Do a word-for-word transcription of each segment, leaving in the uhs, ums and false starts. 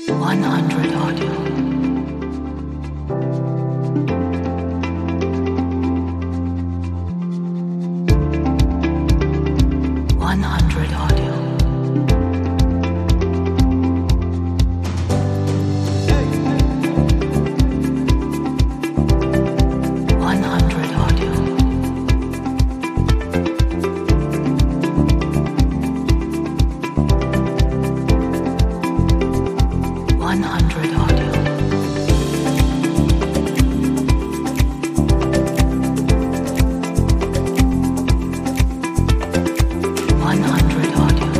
one hundred audio. one hundred audio. one hundred audio. one hundred audio. one hundred audio.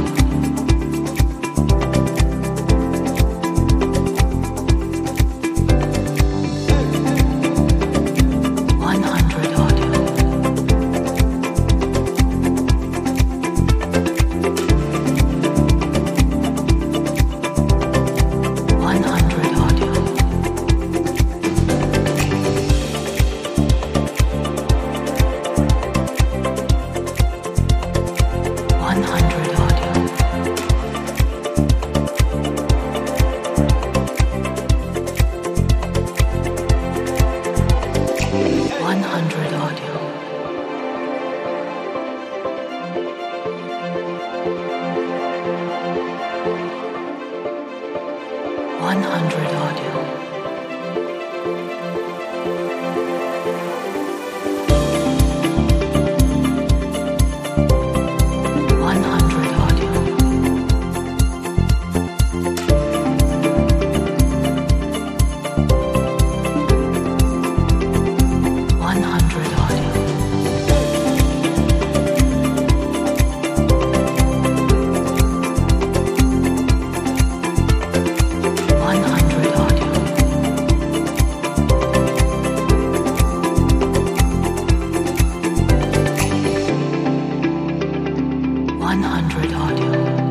one hundred audio. one hundred audio. one hundred audio. one hundred audio. one hundred audio. one hundred audio. one hundred audio. one hundred audio. one hundred audio.